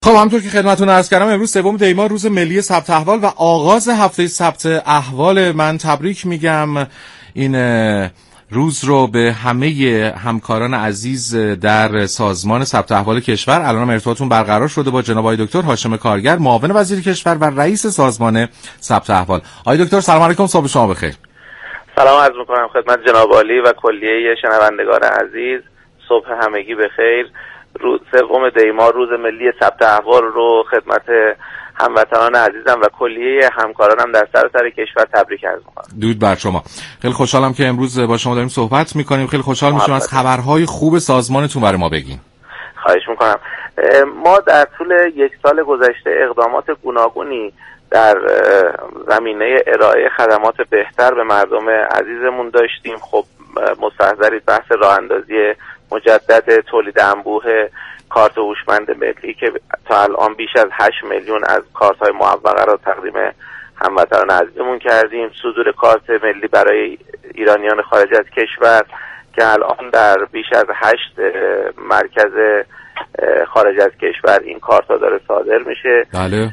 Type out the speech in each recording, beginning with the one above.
خب همونطور که خدمتتون عرض کردم امروز 3 دی ماه روز ملی ثبت احوال و آغاز هفته ثبت احوال. من تبریک میگم این روز رو به همه همکاران عزیز در سازمان ثبت احوال کشور. الان ارتباطتون برقرار شده با جناب آقای دکتر هاشم کارگر، معاون وزیر کشور و رئیس سازمان ثبت احوال. آقای دکتر سلام علیکم، صبح شما بخیر. سلام عرض میکنم خدمت جناب عالی و کلیه شنوندگان عزیز. صبح همگی بخیر. روز 3 دی ماه روز ملی ثبت احوال رو خدمت هموطنان عزیزم و کلیه همکارانم در سراسر کشور تبریک عرض می‌کنم. درود بر شما. خیلی خوشحالم که امروز با شما داریم صحبت می‌کنیم. خیلی خوشحال میشم از خبرهای خوب سازمانتون برای ما بگین. خواهش می‌کنم. ما در طول 1 سال گذشته اقدامات گوناگونی در زمینه ارائه خدمات بهتر به مردم عزیزمون داشتیم. خب مستحضرید بحث راه اندازی مجدد تولید انبوه کارت هوشمند ملی که تا الان بیش از 8 میلیون از کارت‌های معوقه را تقدیم هموطنان عزیزمون کردیم. صدور کارت ملی برای ایرانیان خارج از کشور که الان در بیش از 8 مرکز خارج از کشور این کارت‌ها داره صادر میشه. بله.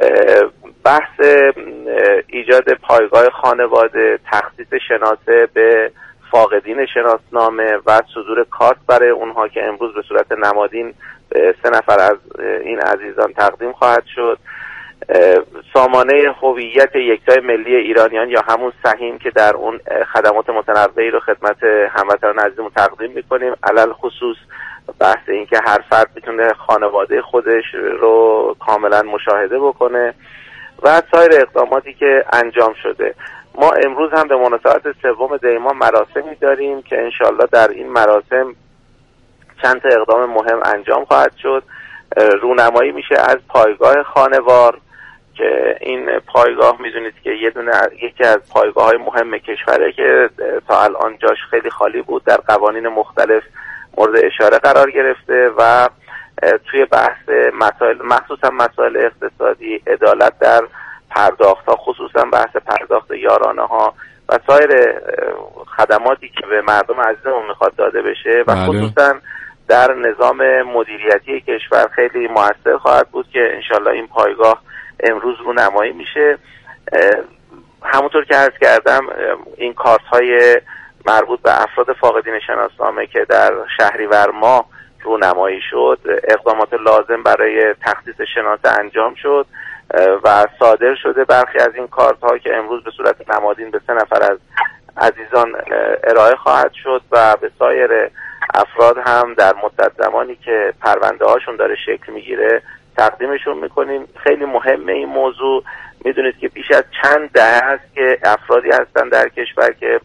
بحث ایجاد پایگاه خانواده، تخصیص شناسه به فاقدین شناسنامه و صدور کارت برای اونها که امروز به صورت نمادین به 3 نفر از این عزیزان تقدیم خواهد شد. سامانه هویت یکتای ملی ایرانیان یا همون سهیم که در اون خدمات متنوعی رو خدمت هموطنان عزیزمون تقدیم میکنیم، علل خصوص بحث این که هر فرد میتونه خانواده خودش رو کاملا مشاهده بکنه و سایر اقداماتی که انجام شده. ما امروز هم به مناسبت 3 دی ماه مراسمی داریم که انشالله در این مراسم چند تا اقدام مهم انجام خواهد شد. رونمایی میشه از پایگاه خانوار که این پایگاه میدونید که یکی از پایگاه‌های مهم کشوره که تا الان جاش خیلی خالی بود، در قوانین مختلف مورد اشاره قرار گرفته و توی بحث مسائل مخصوصا مسائل اقتصادی، عدالت در پرداخت‌ها، خصوصا بحث پرداخت یارانه ها و سایر خدماتی که به مردم عزیزمون میخواد داده بشه و خصوصا در نظام مدیریتی کشور خیلی موثر خواهد بود که انشالله این پایگاه امروز رونمایی میشه. همونطور که عرض کردم این کارت های مربوط به افراد فاقدین شناسنامه که در شهریور ماه رونمایی شد، اقدامات لازم برای تخصیص شناسه انجام شد و صادر شده. برخی از این کارت ها که امروز به صورت نمادین به 3 نفر از عزیزان ارائه خواهد شد و به سایر افراد هم در مدت زمانی که پرونده هاشون داره شکل میگیره تقدیمشون میکنیم. خیلی مهمه این موضوع. میدونید که بیش از چند دهه است که افرادی هستن در کشور که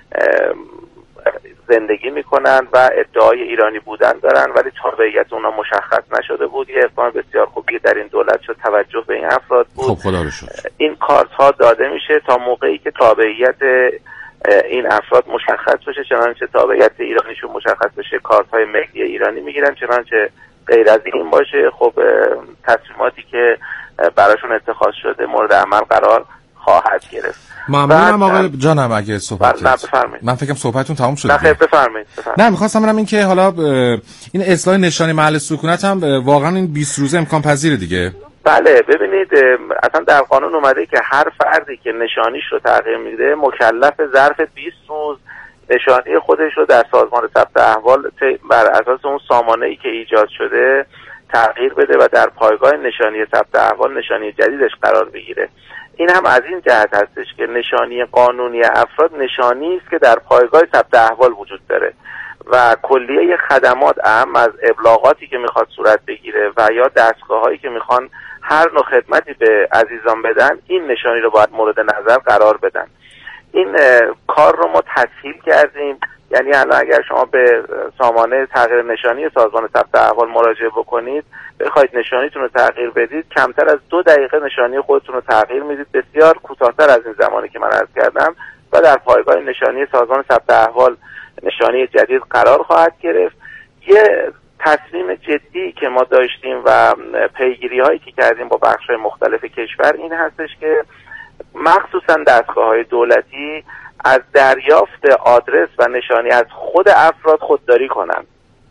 زندگی میکنن و ادعای ایرانی بودن دارن ولی تابعیت اونا مشخص نشده بود. یه اقدام بسیار خوبی در این دولت شد، توجه به این افراد بود. خب خدا رو شکر. این کارت ها داده میشه تا موقعی که تابعیت این افراد مشخص بشه، چنانچه تابعیت ایرانیشون مشخص بشه کارت های ملی ایرانی میگیرن، چنانچه غیر از این باشه خب تصمیماتی که براشون اتخاذ شده مورد عمل قرار خواهد گرفت. ممنونم آقای جانم. اگه صحبت بفرمایید. من فکرم صحبتتون تموم شد. نه بفرمایید. نه می‌خواستم ببینم این که حالا این اصلاح نشانی محل سکونت هم واقعا این 20 روزه امکان پذیره دیگه. بله ببینید اصلا در قانون اومده که هر فردی که نشانیش رو تغییر میده مکلف ظرف 20 روز نشانی خودش رو در سازمان ثبت احوال بر اساس اون سامانه‌ای که ایجاد شده تغییر بده و در پایگاه نشانی ثبت احوال نشانی جدیدش قرار بگیره. این هم از این جهت هستش که نشانی قانونی افراد نشانی است که در پایگاه ثبت احوال وجود داره و کلیه خدمات اهم از ابلاغاتی که میخواد صورت بگیره و یا دستگاه‌هایی که میخوان هر نوع خدمتی به عزیزان بدن این نشانی رو باید مورد نظر قرار بدن. این کار رو ما تسهیل کردیم. یعنی الان اگر شما به سامانه تغییر نشانی سازمان ثبت احوال مراجعه بکنید، بخواید نشانیتون رو تغییر بدید، کمتر از 2 دقیقه نشانی خودتون رو تغییر میدید، بسیار کوتاه‌تر از این زمانی که من عرض کردم و در پایگاه نشانی سازمان ثبت احوال نشانی جدید قرار خواهد گرفت. یه تصمیم جدی که ما داشتیم و پیگیری هایی که کردیم با بخش‌های مختلف کشور این هستش که مخصوصا دستگاه‌های دولتی از دریافت آدرس و نشانی از خود افراد خودداری کنند.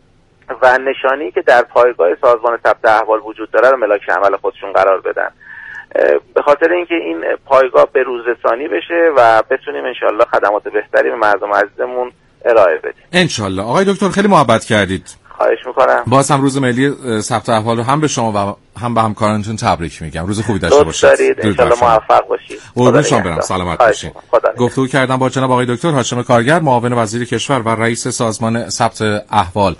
و نشانی که در پایگاه سازمان ثبت احوال وجود داره رو ملاک عمل خودشون قرار بدن، به خاطر اینکه این پایگاه به روز رسانی بشه و بتونیم انشالله خدمات بهتری به مردم عزیزمون ارائه بدیم. انشالله. آقای دکتر خیلی محبت کردید. خواهش میکنم. باز هم روز ملی ثبت احوال رو هم به شما و هم به همکارانتون تبریک میگم. روز خوبی داشته باشید. لطف دارید. انشالله موفق باشید. قربون شما برم. سلامت باشید. گفتگو کردم با جناب آقای دکتر هاشم کارگر، معاون وزیر کشور و رئیس سازمان ثبت احوال.